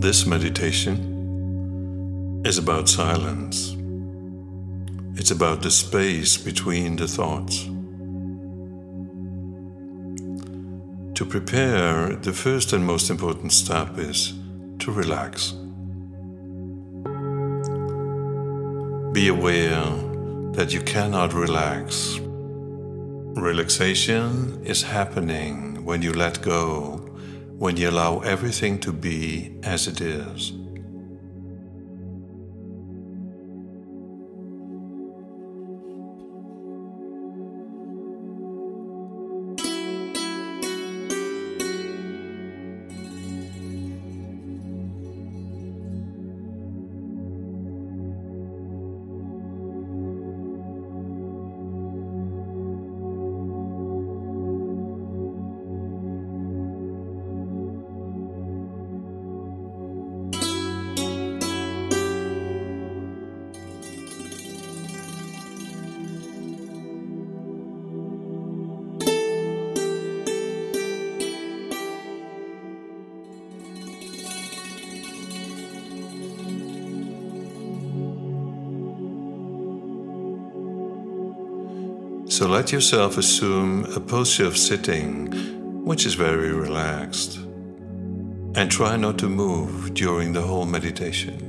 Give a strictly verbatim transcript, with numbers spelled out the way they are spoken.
This meditation is about silence. It's about the space between the thoughts. To prepare, the first and most important step is to relax. Be aware that you cannot relax. Relaxation is happening when you let go, when you allow everything to be as it is. So let yourself assume a posture of sitting, which is very relaxed, and try not to move during the whole meditation.